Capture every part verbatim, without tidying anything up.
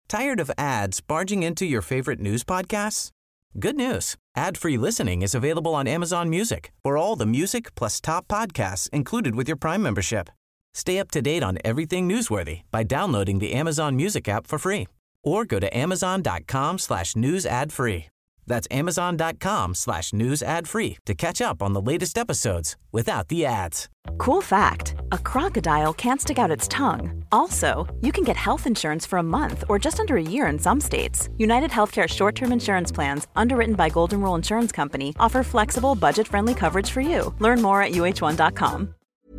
Tired of ads barging into your favorite news podcasts? Good news. Ad-free listening is available on Amazon Music for all the music plus top podcasts included with your Prime membership. Stay up to date on everything newsworthy by downloading the Amazon Music app for free or go to amazon.com slash news ad free. That's amazon.com slash news ad free to catch up on the latest episodes without the ads. Cool fact, a crocodile can't stick out its tongue. Also, you can get health insurance for a month or just under a year in some states. United Healthcare short-term insurance plans, underwritten by Golden Rule Insurance Company, offer flexible, budget-friendly coverage for you. Learn more at U H one dot com.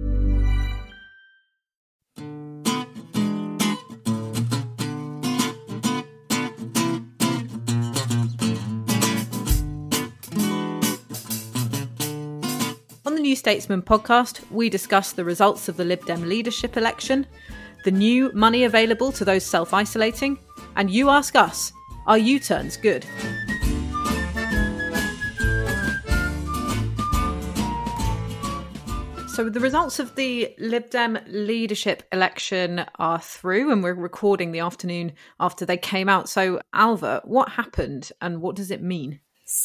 On the New Statesman podcast, we discuss the results of the Lib Dem leadership election, the new money available to those self-isolating, and you ask us, are U-turns good? So the results of the Lib Dem leadership election are through, and we're recording the afternoon after they came out. So Ailbhe, what happened and what does it mean?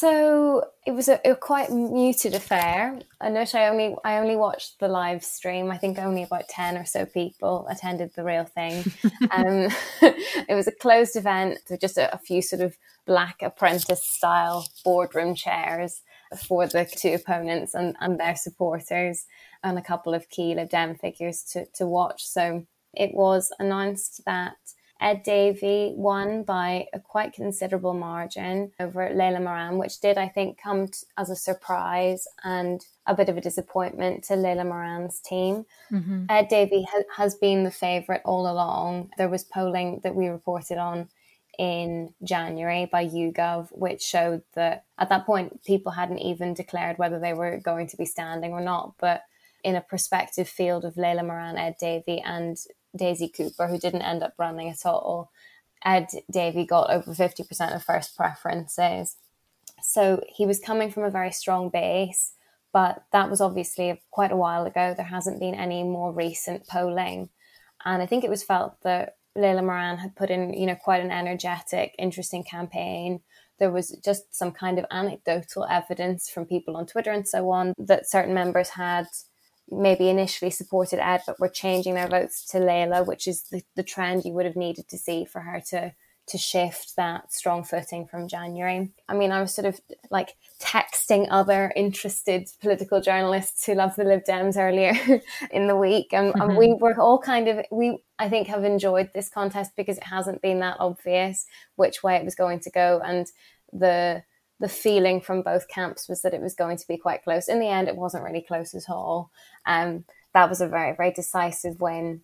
So it was a, a quite muted affair. I note I only I only watched the live stream. I think only about ten or so people attended the real thing. um, it was a closed event with just a, a few sort of black apprentice-style boardroom chairs for the two opponents and, and their supporters, and a couple of key Lib Dem figures to, to watch. So it was announced that Ed Davey won by a quite considerable margin over Layla Moran, which did, I think, come t- as a surprise and a bit of a disappointment to Layla Moran's team. Mm-hmm. Ed Davey ha- has been the favourite all along. There was polling that we reported on in January by YouGov, which showed that at that point, people hadn't even declared whether they were going to be standing or not. But in a prospective field of Layla Moran, Ed Davey and Daisy Cooper, who didn't end up running at all, Ed Davey got over fifty percent of first preferences. So he was coming from a very strong base, but that was obviously quite a while ago. There hasn't been any more recent polling. And I think it was felt that Layla Moran had put in, you know, quite an energetic, interesting campaign. There was just some kind of anecdotal evidence from people on Twitter and so on that certain members had maybe initially supported Ed, but were changing their votes to Layla, which is the, the trend you would have needed to see for her to to shift that strong footing from January. I mean, I was sort of like texting other interested political journalists who love the Lib Dems earlier in the week. And, mm-hmm. and we were all kind of, we, I think, have enjoyed this contest because it hasn't been that obvious which way it was going to go. And the the feeling from both camps was that it was going to be quite close. In the end, it wasn't really close at all. Um, that was a very, very decisive win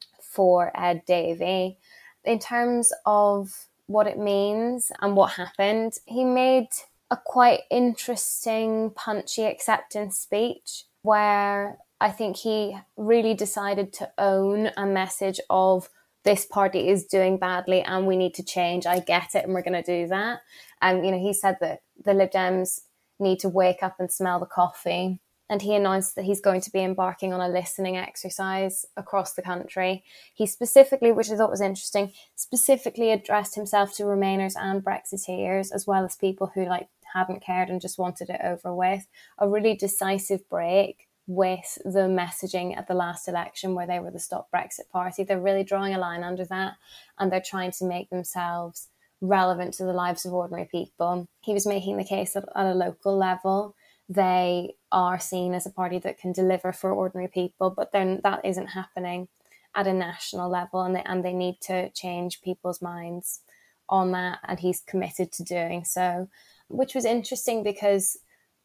for Ed Davey. In terms of what it means and what happened, he made a quite interesting, punchy acceptance speech where I think he really decided to own a message of this party is doing badly and we need to change. I get it and we're going to do that. And, you know, he said that the Lib Dems need to wake up and smell the coffee. And he announced that he's going to be embarking on a listening exercise across the country. He specifically, which I thought was interesting, specifically addressed himself to Remainers and Brexiteers, as well as people who like hadn't cared and just wanted it over with. A really decisive break with the messaging at the last election where they were the Stop Brexit Party. They're really drawing a line under that, and they're trying to make themselves relevant to the lives of ordinary people. He was making the case that at a local level, they are seen as a party that can deliver for ordinary people, but then that isn't happening at a national level, and they, and they need to change people's minds on that, and he's committed to doing so, which was interesting because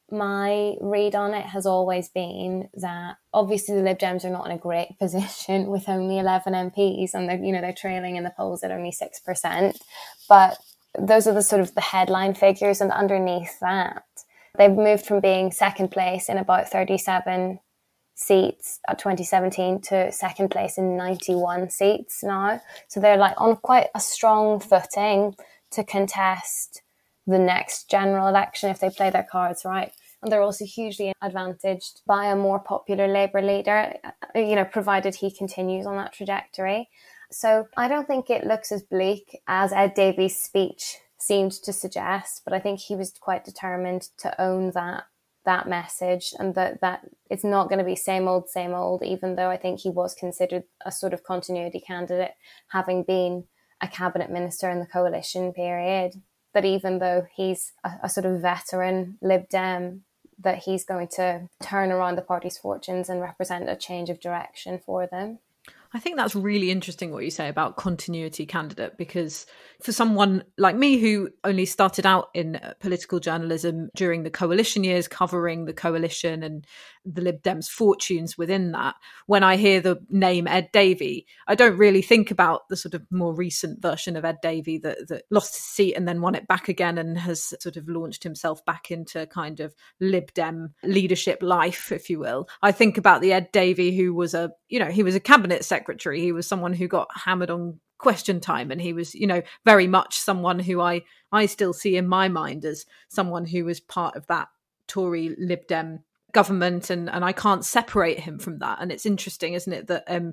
my read on it has always been that obviously the Lib Dems are not in a great position with only eleven M Ps, and they're, you know, they're trailing in the polls at only six percent. But those are the sort of the headline figures, and underneath that, they've moved from being second place in about thirty-seven seats at twenty seventeen to second place in ninety-one seats now. So they're like on quite a strong footing to contest the next general election if they play their cards right. And they're also hugely advantaged by a more popular Labour leader, you know, provided he continues on that trajectory. So I don't think it looks as bleak as Ed Davy's speech seemed to suggest, but I think he was quite determined to own that that message, and that, that it's not going to be same old, same old, even though I think he was considered a sort of continuity candidate, having been a cabinet minister in the coalition period. That even though he's a, a sort of veteran Lib Dem, that he's going to turn around the party's fortunes and represent a change of direction for them. I think that's really interesting what you say about continuity candidate, because for someone like me who only started out in political journalism during the coalition years, covering the coalition and the Lib Dems' fortunes within that, when I hear the name Ed Davey, I don't really think about the sort of more recent version of Ed Davey that, that lost his seat and then won it back again and has sort of launched himself back into kind of Lib Dem leadership life, if you will. I think about the Ed Davey who was a, you know, he was a cabinet secretary. He was someone who got hammered on Question Time, and he was, you know, very much someone who I I still see in my mind as someone who was part of that Tory Lib Dem government, and and I can't separate him from that. And it's interesting, isn't it, that um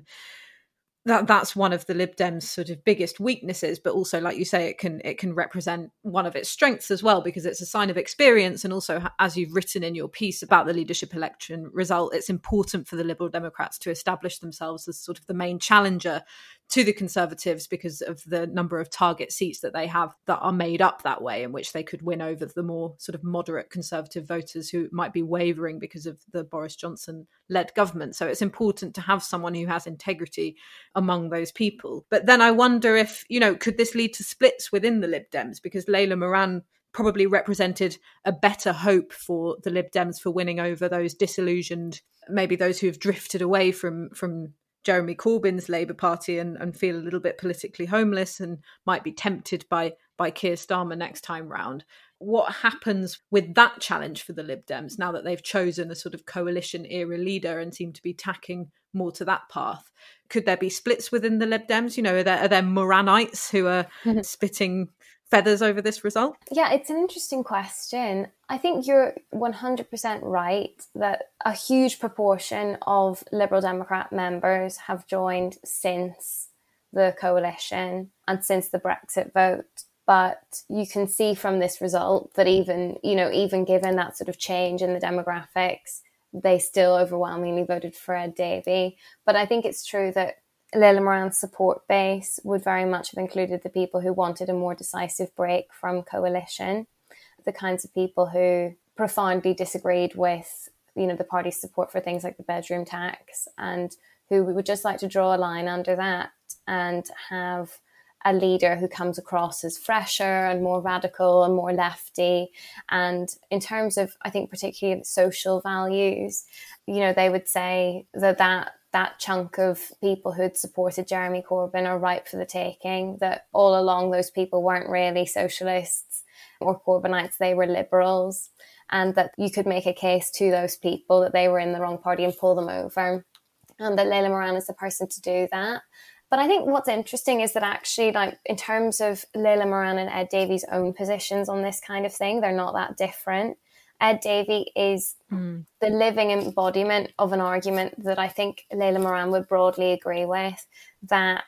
that that's one of the Lib Dems' sort of biggest weaknesses, but also, like you say, it can it can represent one of its strengths as well, because it's a sign of experience. And also, as you've written in your piece about the leadership election result, it's important for the Liberal Democrats to establish themselves as sort of the main challenger to the Conservatives because of the number of target seats that they have that are made up that way, in which they could win over the more sort of moderate Conservative voters who might be wavering because of the Boris Johnson-led government. So it's important to have someone who has integrity among those people. But then I wonder if, you know, could this lead to splits within the Lib Dems? Because Layla Moran probably represented a better hope for the Lib Dems for winning over those disillusioned, maybe those who have drifted away from from Jeremy Corbyn's Labour Party and, and feel a little bit politically homeless and might be tempted by by Keir Starmer next time round. What happens with that challenge for the Lib Dems now that they've chosen a sort of coalition era leader and seem to be tacking more to that path? Could there be splits within the Lib Dems? You know, are there, are there Moranites who are spitting feathers over this result? Yeah, it's an interesting question. I think you're one hundred percent right that a huge proportion of Liberal Democrat members have joined since the coalition and since the Brexit vote. But you can see from this result that even, you know, even given that sort of change in the demographics, they still overwhelmingly voted for Ed Davey. But I think it's true that Layla Moran's support base would very much have included the people who wanted a more decisive break from coalition, the kinds of people who profoundly disagreed with, you know, the party's support for things like the bedroom tax, and who would just like to draw a line under that and have a leader who comes across as fresher and more radical and more lefty. And in terms of, I think, particularly social values, you know, they would say that that that chunk of people who'd supported Jeremy Corbyn are ripe for the taking, that all along those people weren't really socialists or Corbynites, they were liberals, and that you could make a case to those people that they were in the wrong party and pull them over, and that Layla Moran is the person to do that. But I think what's interesting is that actually, like, in terms of Layla Moran and Ed Davey's own positions on this kind of thing, they're not that different. Ed Davey is mm. the living embodiment of an argument that I think Layla Moran would broadly agree with, that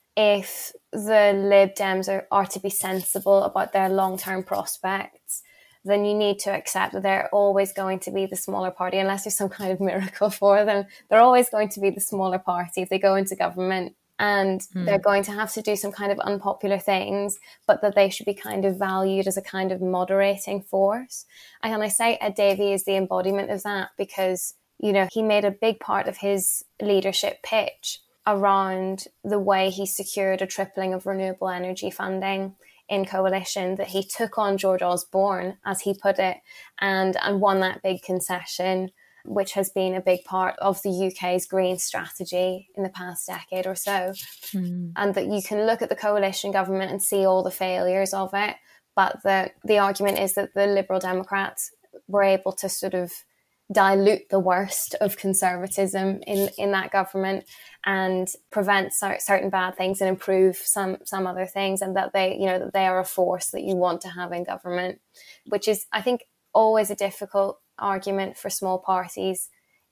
if the Lib Dems are, are to be sensible about their long-term prospects, then you need to accept that they're always going to be the smaller party, unless there's some kind of miracle for them. They're always going to be the smaller party if they go into government. And mm. they're going to have to do some kind of unpopular things, but that they should be kind of valued as a kind of moderating force. And I say Ed Davey is the embodiment of that because, you know, he made a big part of his leadership pitch around the way he secured a tripling of renewable energy funding in coalition, that he took on George Osborne, as he put it, and, and won that big concession, which has been a big part of the U K's green strategy in the past decade or so. Mm. And that you can look at the coalition government and see all the failures of it. But the, the argument is that the Liberal Democrats were able to sort of dilute the worst of conservatism in, in that government and prevent cer- certain bad things and improve some, some other things. And that they, you know, that they are a force that you want to have in government, which is, I think, always a difficult argument for small parties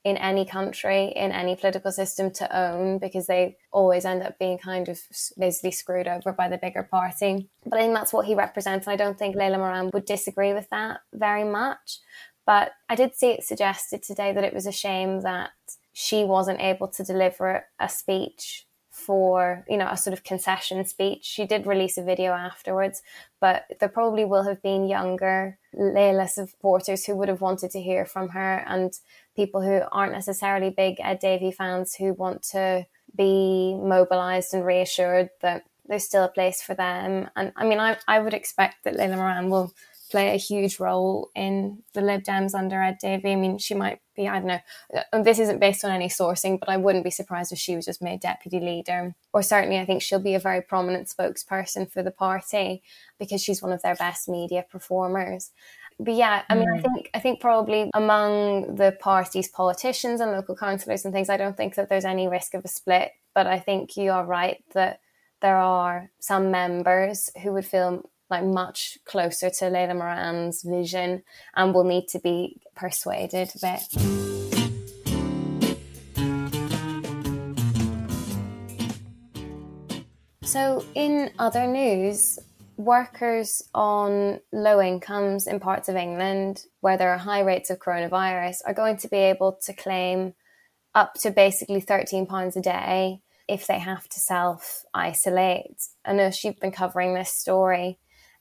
in any country, in any political system to own, because they always end up being kind of basically screwed over by the bigger party. But I think that's what he represents. And I don't think Layla Moran would disagree with that very much. But I did see it suggested today that it was a shame that she wasn't able to deliver a speech for, you know, a sort of concession speech. She did release a video afterwards, but there probably will have been younger Layla supporters who would have wanted to hear from her, and people who aren't necessarily big Ed Davey fans who want to be mobilised and reassured that there's still a place for them. And I mean, I, I would expect that Layla Moran will play a huge role in the Lib Dems under Ed Davey. I mean, she might be, I don't know, this isn't based on any sourcing, but I wouldn't be surprised if she was just made deputy leader. Or certainly I think she'll be a very prominent spokesperson for the party because she's one of their best media performers. But yeah, I mean, mm. I think I think probably among the party's politicians and local councillors and things, I don't think that there's any risk of a split. But I think you are right that there are some members who would feel like much closer to Layla Moran's vision and will need to be persuaded a bit. So in other news, workers on low incomes in parts of England where there are high rates of coronavirus are going to be able to claim up to basically thirteen pounds a day if they have to self-isolate. Anush, you've been covering this story.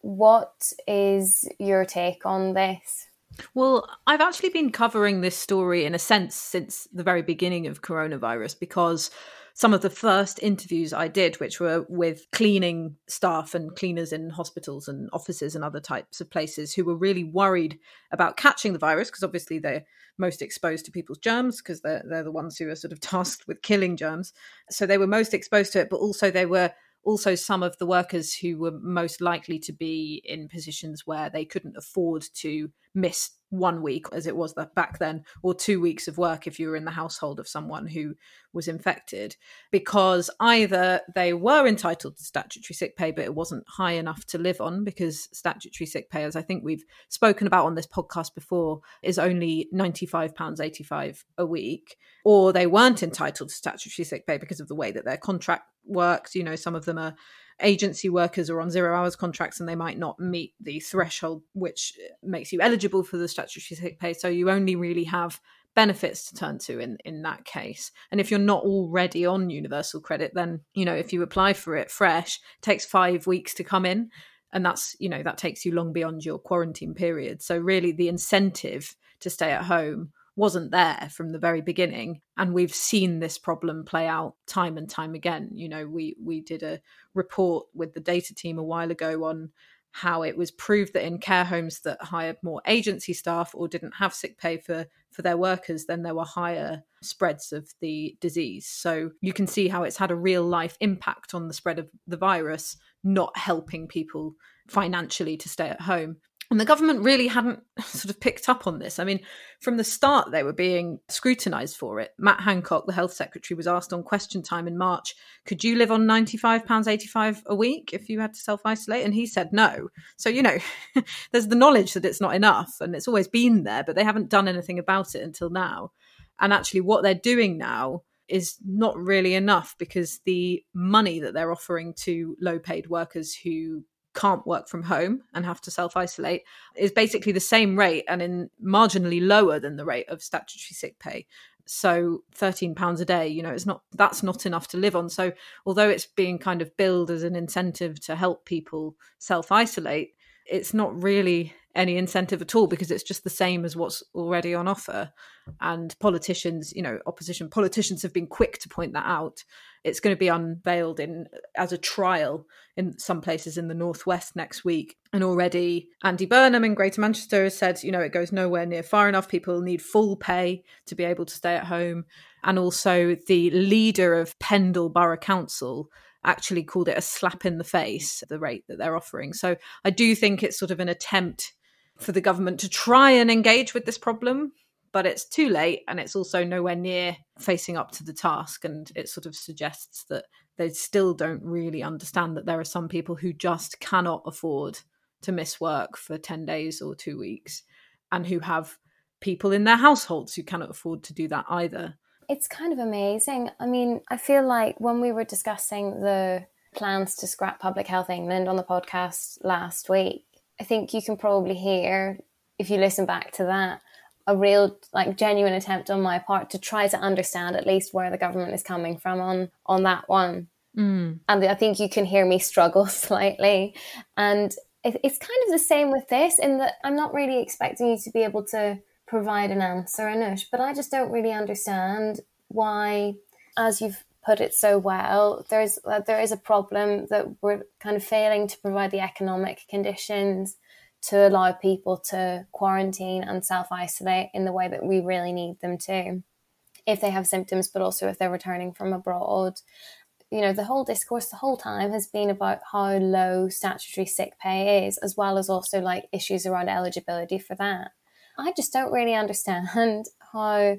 What is your take on this? Well, I've actually been covering this story in a sense since the very beginning of coronavirus, because some of the first interviews I did, which were with cleaning staff and cleaners in hospitals and offices and other types of places who were really worried about catching the virus, because obviously they're most exposed to people's germs because they're, they're the ones who are sort of tasked with killing germs. So they were most exposed to it, but also they were also some of the workers who were most likely to be in positions where they couldn't afford to miss one week, as it was back then, or two weeks of work if you were in the household of someone who was infected, because either they were entitled to statutory sick pay, but it wasn't high enough to live on, because statutory sick pay, as I think we've spoken about on this podcast before, is only ninety-five pounds eighty-five a week, or they weren't entitled to statutory sick pay because of the way that their contract works. You know, some of them are agency workers or on zero hours contracts, and they might not meet the threshold which makes you eligible for the statutory sick pay. So you only really have benefits to turn to in, in that case. And if you're not already on universal credit, then, you know, if you apply for it fresh, it takes five weeks to come in. And that's, you know, that takes you long beyond your quarantine period. So really the incentive to stay at home wasn't there from the very beginning. And we've seen this problem play out time and time again. You know, we we did a report with the data team a while ago on how it was proved that in care homes that hired more agency staff or didn't have sick pay for, for their workers, then there were higher spreads of the disease. So you can see how it's had a real life impact on the spread of the virus, not helping people financially to stay at home. And the government really hadn't sort of picked up on this. I mean, from the start, they were being scrutinised for it. Matt Hancock, the health secretary, was asked on Question Time in March, could you live on ninety-five pounds eighty-five a week if you had to self-isolate? And he said no. So, you know, there's the knowledge that it's not enough, and it's always been there, but they haven't done anything about it until now. And actually what they're doing now is not really enough, because the money that they're offering to low-paid workers who can't work from home and have to self-isolate is basically the same rate and in marginally lower than the rate of statutory sick pay. So thirteen pounds a day, you know, it's not, that's not enough to live on. So although it's being kind of billed as an incentive to help people self-isolate, it's not really any incentive at all, because it's just the same as what's already on offer. And politicians, you know, opposition politicians have been quick to point that out. It's going to be unveiled in as a trial in some places in the Northwest next week. And already Andy Burnham in Greater Manchester has said, you know, it goes nowhere near far enough. People need full pay to be able to stay at home. And also the leader of Pendle Borough Council actually called it a slap in the face, the rate that they're offering. So I do think it's sort of an attempt for the government to try and engage with this problem, but it's too late, and it's also nowhere near facing up to the task. And it sort of suggests that they still don't really understand that there are some people who just cannot afford to miss work for ten days or two weeks and who have people in their households who cannot afford to do that either. It's kind of amazing. I mean, I feel like when we were discussing the plans to scrap Public Health England on the podcast last week, I think you can probably hear, if you listen back to that, a real, like, genuine attempt on my part to try to understand at least where the government is coming from on, on that one. Mm. And I think you can hear me struggle slightly. And it, it's kind of the same with this, in that I'm not really expecting you to be able to provide an answer, Anush, but I just don't really understand why, as you've put it so well, there's uh, there is a problem that we're kind of failing to provide the economic conditions to allow people to quarantine and self-isolate in the way that we really need them to, if they have symptoms, but also if they're returning from abroad. You know, the whole discourse the whole time has been about how low statutory sick pay is, as well as also like issues around eligibility for that. I just don't really understand how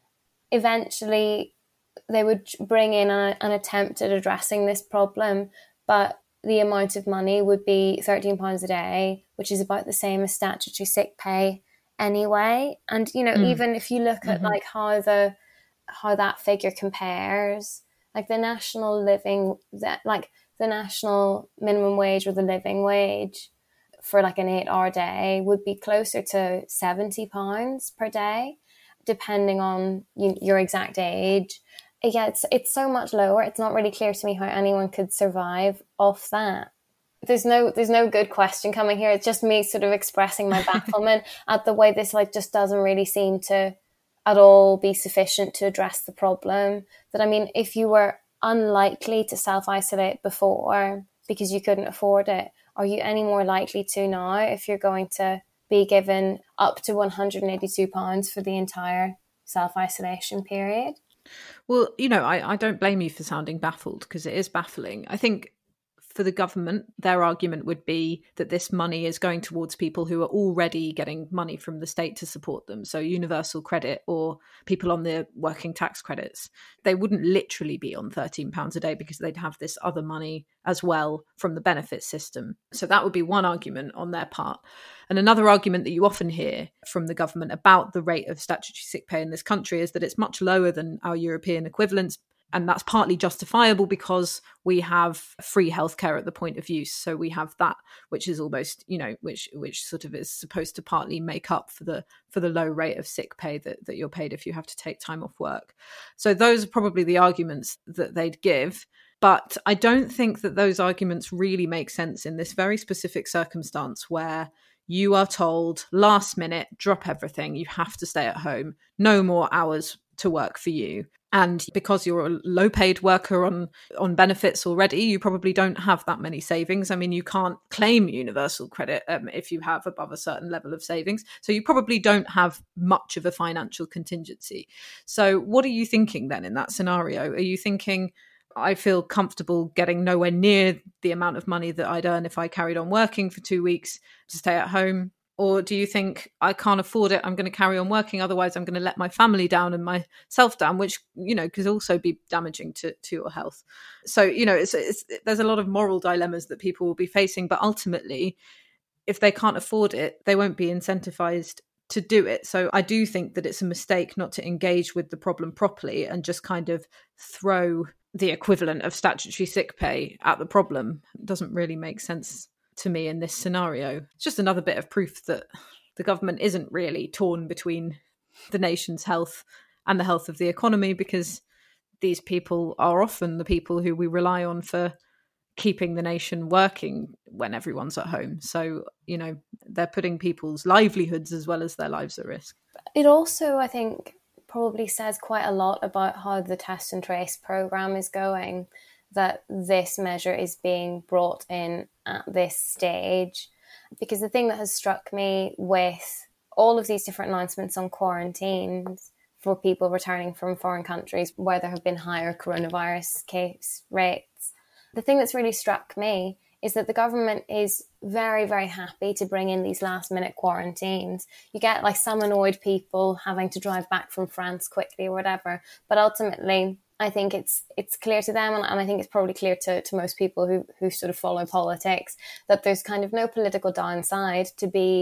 eventually they would bring in a, an attempt at addressing this problem, but the amount of money would be thirteen pounds a day, which is about the same as statutory sick pay anyway. And, you know, mm. even if you look at mm-hmm. like how the how that figure compares, like the national living, that like the national minimum wage or the living wage for like an eight hour day would be closer to seventy pounds per day, depending on you, your exact age. Yeah, it's, it's so much lower. It's not really clear to me how anyone could survive off that. There's no there's no good question coming here. It's just me sort of expressing my bafflement at the way this like just doesn't really seem to at all be sufficient to address the problem. That, I mean, if you were unlikely to self-isolate before because you couldn't afford it, are you any more likely to now if you're going to be given up to one hundred eighty-two pounds for the entire self-isolation period? Well, you know, I, I don't blame you for sounding baffled, because it is baffling. I think for the government, their argument would be that this money is going towards people who are already getting money from the state to support them. So universal credit or people on the working tax credits. They wouldn't literally be on thirteen pounds a day because they'd have this other money as well from the benefit system. So that would be one argument on their part. And another argument that you often hear from the government about the rate of statutory sick pay in this country is that it's much lower than our European equivalents. And that's partly justifiable because we have free healthcare at the point of use. So we have that, which is almost, you know, which which sort of is supposed to partly make up for the for the low rate of sick pay that, that you're paid if you have to take time off work. So those are probably the arguments that they'd give. But I don't think that those arguments really make sense in this very specific circumstance where you are told last minute, drop everything, you have to stay at home, no more hours to work for you. And because you're a low paid worker on, on benefits already, you probably don't have that many savings. I mean, you can't claim universal credit um, if you have above a certain level of savings. So you probably don't have much of a financial contingency. So what are you thinking then in that scenario? Are you thinking, I feel comfortable getting nowhere near the amount of money that I'd earn if I carried on working for two weeks to stay at home? Or do you think, I can't afford it, I'm going to carry on working, otherwise I'm going to let my family down and myself down, which, you know, could also be damaging to, to your health. So, you know, it's, it's, there's a lot of moral dilemmas that people will be facing, but ultimately, if they can't afford it, they won't be incentivized to do it. So I do think that it's a mistake not to engage with the problem properly and just kind of throw the equivalent of statutory sick pay at the problem. It doesn't really make sense to me in this scenario. It's just another bit of proof that the government isn't really torn between the nation's health and the health of the economy, because these people are often the people who we rely on for keeping the nation working when everyone's at home. So, you know, they're putting people's livelihoods as well as their lives at risk. It also, I think, probably says quite a lot about how the test and trace programme is going, that this measure is being brought in at this stage. Because the thing that has struck me with all of these different announcements on quarantines for people returning from foreign countries where there have been higher coronavirus case rates, the thing that's really struck me is that the government is very, very happy to bring in these last minute quarantines. You get like some annoyed people having to drive back from France quickly or whatever, but ultimately I think it's it's clear to them, and, and I think it's probably clear to, to most people who, who sort of follow politics, that there's kind of no political downside to be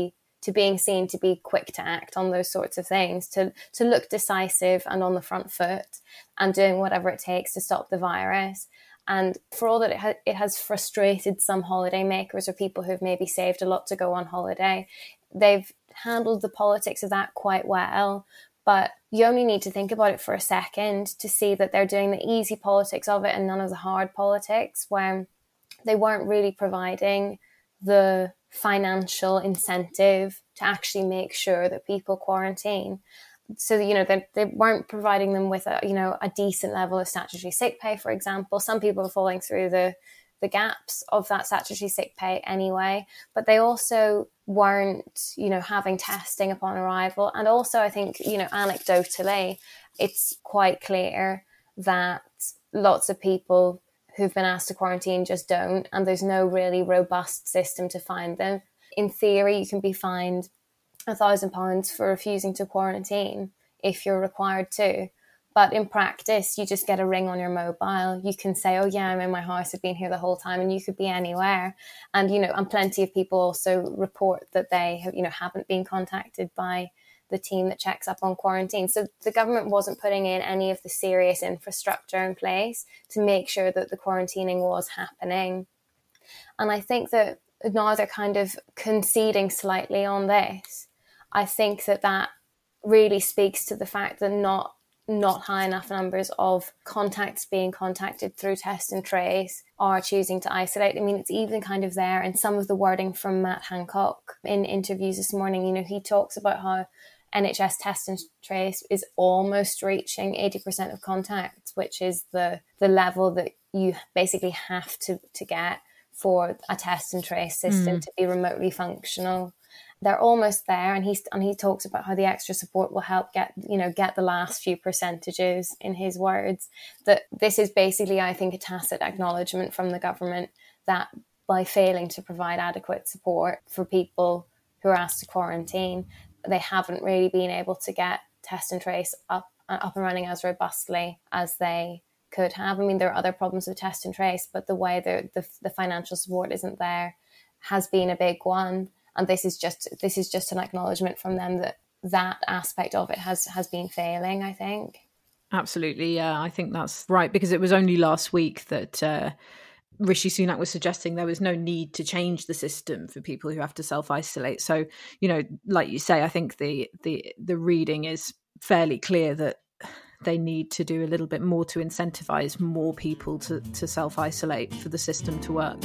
to being seen to be quick to act on those sorts of things, to to look decisive and on the front foot and doing whatever it takes to stop the virus. And for all that it, ha- it has frustrated some holiday makers or people who've maybe saved a lot to go on holiday, they've handled the politics of that quite well. But you only need to think about it for a second to see that they're doing the easy politics of it and none of the hard politics, where they weren't really providing the financial incentive to actually make sure that people quarantine. So, you know, they, they weren't providing them with a, you know, a decent level of statutory sick pay, for example. Some people are falling through the, the gaps of that statutory sick pay anyway, but they also weren't, you know, having testing upon arrival. And also, I think, you know, anecdotally, it's quite clear that lots of people who've been asked to quarantine just don't, and there's no really robust system to find them. In theory, you can be fined a thousand pounds for refusing to quarantine if you're required to. But in practice, you just get a ring on your mobile. You can say, oh yeah, I'm in my house, I've been here the whole time, and you could be anywhere. And, you know, and plenty of people also report that they have, you know, haven't been contacted by the team that checks up on quarantine. So the government wasn't putting in any of the serious infrastructure in place to make sure that the quarantining was happening. And I think that now they're kind of conceding slightly on this. I think that that really speaks to the fact that not not high enough numbers of contacts being contacted through test and trace are choosing to isolate. I mean, it's even kind of there in some of the wording from Matt Hancock in interviews this morning. You know, he talks about how N H S test and trace is almost reaching eighty percent of contacts, which is the the level that you basically have to, to get for a test and trace system mm. to be remotely functional. They're almost there, and he's and he talks about how the extra support will help get you know get the last few percentages. In his words, that this is basically, I think, a tacit acknowledgement from the government that by failing to provide adequate support for people who are asked to quarantine, they haven't really been able to get test and trace up up and running as robustly as they could have. I mean, there are other problems with test and trace, but the way the the, the financial support isn't there has been a big one. And this is just this is just an acknowledgement from them that that aspect of it has has been failing, I think. Absolutely, yeah, I think that's right, because it was only last week that uh, Rishi Sunak was suggesting there was no need to change the system for people who have to self-isolate. So, you know, like you say, I think the the the reading is fairly clear that they need to do a little bit more to incentivize more people to, to self-isolate for the system to work.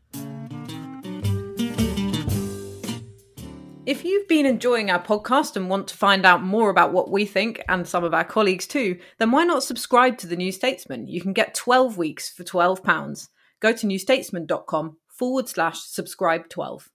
If you've been enjoying our podcast and want to find out more about what we think, and some of our colleagues too, then why not subscribe to The New Statesman? You can get twelve weeks for twelve pounds. Go to newstatesman.com forward slash subscribe 12.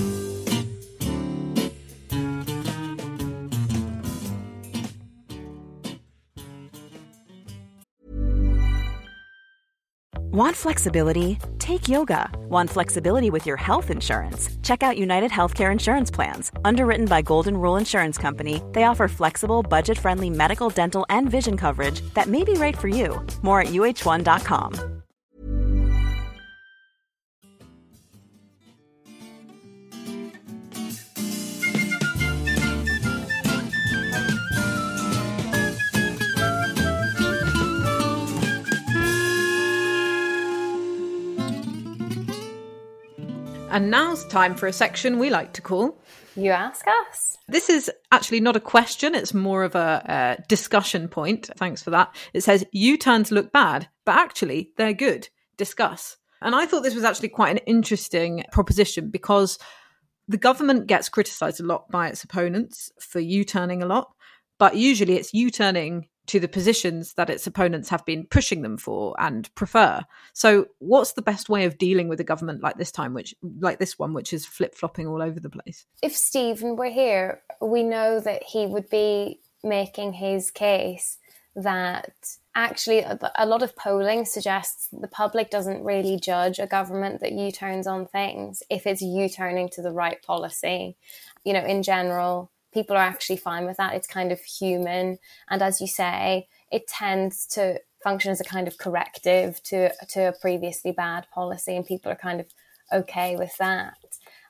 Want flexibility? Take yoga. Want flexibility with your health insurance? Check out United Healthcare Insurance Plans. Underwritten by Golden Rule Insurance Company, they offer flexible, budget-friendly medical, dental, and vision coverage that may be right for you. More at U H one dot com. And now's time for a section we like to call You Ask Us. This is actually not a question, it's more of a, a discussion point. Thanks for that. It says, U-turns look bad, but actually they're good. Discuss. And I thought this was actually quite an interesting proposition, because the government gets criticised a lot by its opponents for U-turning a lot, but usually it's U-turning to the positions that its opponents have been pushing them for and prefer. So what's the best way of dealing with a government like this time, which like this one, which is flip-flopping all over the place? If Stephen were here, we know that he would be making his case that actually a lot of polling suggests the public doesn't really judge a government that U-turns on things if it's U-turning to the right policy. You know, in general, people are actually fine with that. It's kind of human. And as you say, it tends to function as a kind of corrective to, to a previously bad policy, and people are kind of okay with that.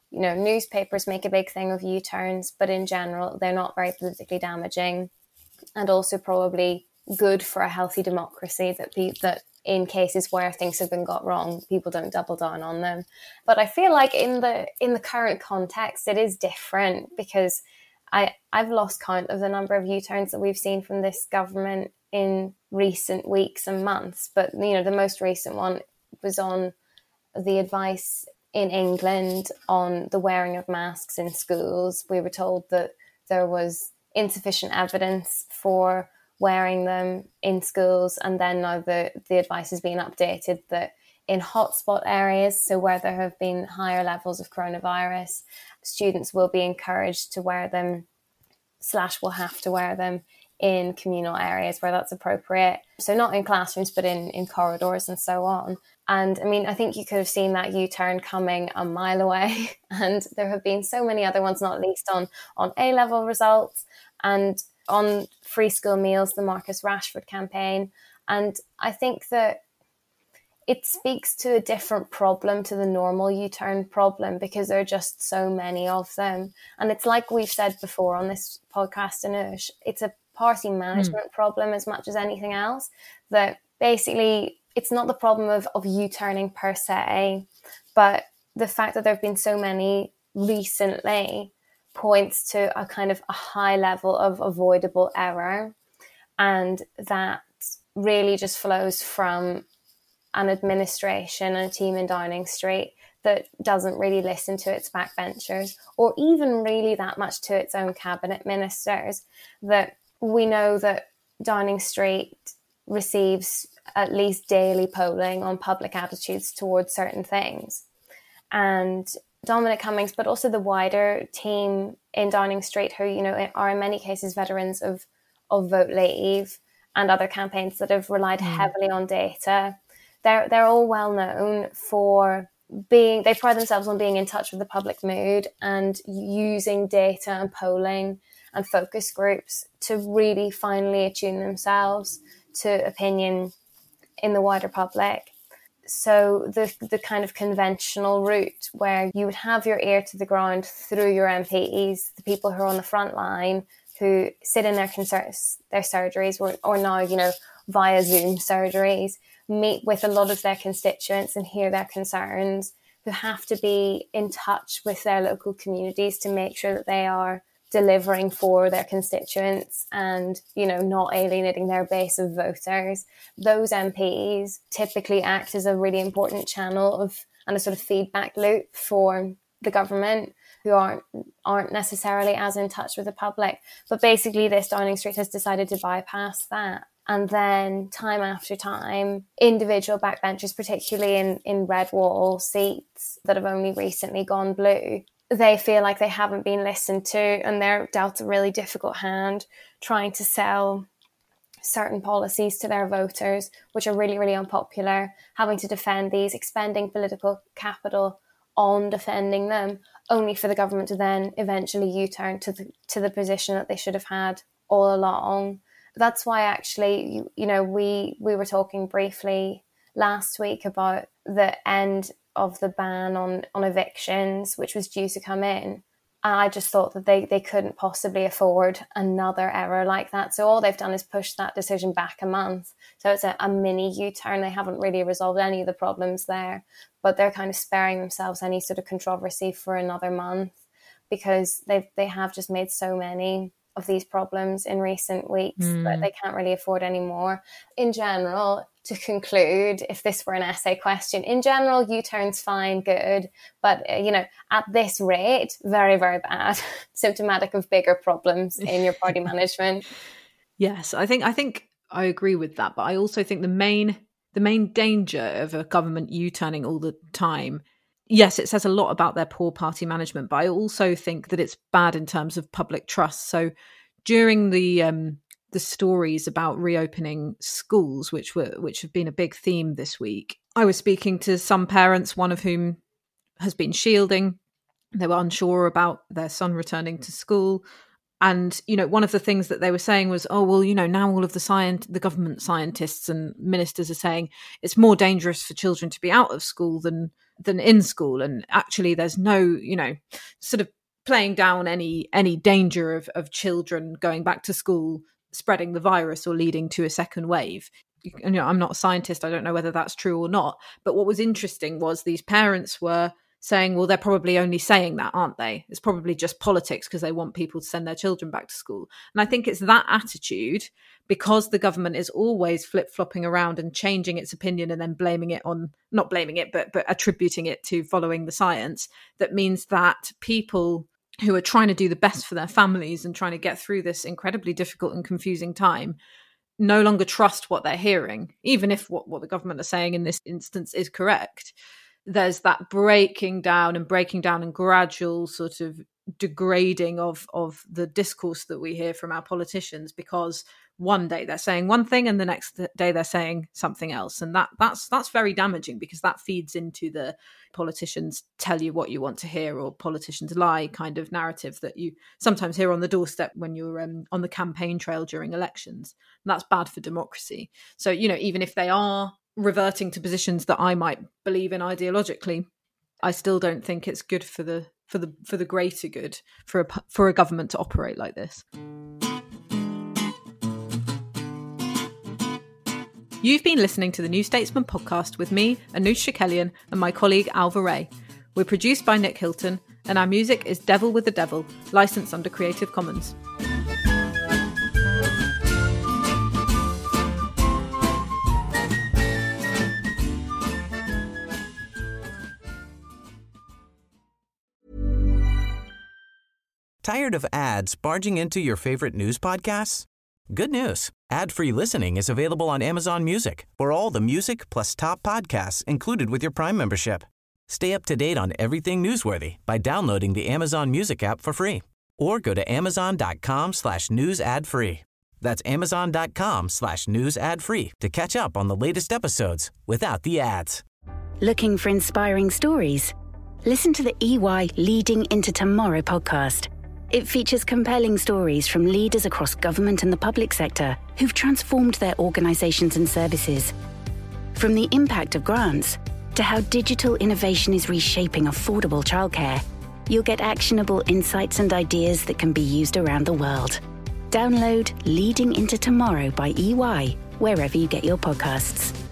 you know, newspapers make a big thing of U-turns, but in general, they're not very politically damaging, and also probably good for a healthy democracy, that pe- that in cases where things have been got wrong, people don't double down on them. But I feel like in the in the current context, it is different, because I, I've lost count of the number of U-turns that we've seen from this government in recent weeks and months. But, you know, the most recent one was on the advice in England on the wearing of masks in schools. We were told that there was insufficient evidence for wearing them in schools, and then now the, the advice is being updated that in hotspot areas, so where there have been higher levels of coronavirus, students will be encouraged to wear them, slash will have to wear them in communal areas where that's appropriate. So not in classrooms, but in, in corridors and so on. And I mean, I think you could have seen that U-turn coming a mile away. And there have been so many other ones, not least on, on A-level results and on free school meals, the Marcus Rashford campaign. And I think that it speaks to a different problem to the normal U-turn problem, because there are just so many of them. And it's like we've said before on this podcast, Anush, it's a party management mm. problem as much as anything else. That basically it's not the problem of, of U-turning per se, but the fact that there have been so many recently points to a kind of a high level of avoidable error. And that really just flows from an administration and a team in Downing Street that doesn't really listen to its backbenchers, or even really that much to its own cabinet ministers. That we know that Downing Street receives at least daily polling on public attitudes towards certain things. And Dominic Cummings, but also the wider team in Downing Street, who, you know, are in many cases veterans of, of Vote Leave and other campaigns that have relied mm. heavily on data. They're they're all well known for being, they pride themselves on being in touch with the public mood and using data and polling and focus groups to really finely attune themselves to opinion in the wider public. So the the kind of conventional route where you would have your ear to the ground through your M Ps, the people who are on the front line, who sit in their concerns, their surgeries, or, or now, you know, via Zoom surgeries, meet with a lot of their constituents and hear their concerns, who have to be in touch with their local communities to make sure that they are delivering for their constituents and, you know, not alienating their base of voters. Those M Ps typically act as a really important channel of and a sort of feedback loop for the government, who aren't aren't necessarily as in touch with the public. But basically this Downing Street has decided to bypass that. And then time after time, individual backbenchers, particularly in, in red wall seats that have only recently gone blue, they feel like they haven't been listened to, and they're dealt a really difficult hand trying to sell certain policies to their voters, which are really, really unpopular, having to defend these, expending political capital on defending them, only for the government to then eventually U-turn to the, to the position that they should have had all along. That's why actually, you, you know, we, we were talking briefly last week about the end of the ban on, on evictions, which was due to come in. And I just thought that they, they couldn't possibly afford another error like that. So all they've done is push that decision back a month. So it's a, a mini U-turn. They haven't really resolved any of the problems there, but they're kind of sparing themselves any sort of controversy for another month, because they they have just made so many of these problems in recent weeks mm. that they can't really afford anymore. In general, to conclude, if this were an essay question, in general, U-turn's fine, good. But, uh, you know, at this rate, very, very bad. Symptomatic of bigger problems in your party management. Yes, I think I think I agree with that. But I also think the main the main danger of a government U-turning all the time, yes, it says a lot about their poor party management, but I also think that it's bad in terms of public trust. So during the um, the stories about reopening schools, which were which have been a big theme this week, I was speaking to some parents, one of whom has been shielding. They were unsure about their son returning to school. And, you know, one of the things that they were saying was, oh, well, you know, now all of the scient- the government scientists and ministers are saying it's more dangerous for children to be out of school than than in school. And actually there's no, you know, sort of playing down any any danger of, of children going back to school, spreading the virus or leading to a second wave. You know, I'm not a scientist. I don't know whether that's true or not. But what was interesting was these parents were saying, well, they're probably only saying that, aren't they? It's probably just politics because they want people to send their children back to school. And I think it's that attitude, because the government is always flip-flopping around and changing its opinion and then blaming it on, not blaming it, but but attributing it to following the science, that means that people who are trying to do the best for their families and trying to get through this incredibly difficult and confusing time no longer trust what they're hearing, even if what, what the government are saying in this instance is correct. There's that breaking down and breaking down and gradual sort of degrading of, of the discourse that we hear from our politicians, because one day they're saying one thing and the next day they're saying something else. And that that's that's very damaging, because that feeds into the politicians tell you what you want to hear, or politicians lie kind of narrative that you sometimes hear on the doorstep when you're um, on the campaign trail during elections. And that's bad for democracy. So, you know, even if they are reverting to positions that I might believe in ideologically, I still don't think it's good for the for the for the greater good for a for a government to operate like this. You've been listening to the New Statesman podcast with me, Anoosh Chakelian, and my colleague Alva Ray. We're produced by Nick Hilton, and our music is Devil with the Devil, licensed under Creative Commons. Tired of ads barging into your favorite news podcasts? Good news. Ad-free listening is available on Amazon Music for all the music plus top podcasts included with your Prime membership. Stay up to date on everything newsworthy by downloading the Amazon Music app for free, or go to amazon.com slash news ad free. That's amazon.com slash news ad free to catch up on the latest episodes without the ads. Looking for inspiring stories? Listen to the E Y Leading into Tomorrow podcast. It features compelling stories from leaders across government and the public sector who've transformed their organisations and services. From the impact of grants to how digital innovation is reshaping affordable childcare, you'll get actionable insights and ideas that can be used around the world. Download Leading into Tomorrow by E Y wherever you get your podcasts.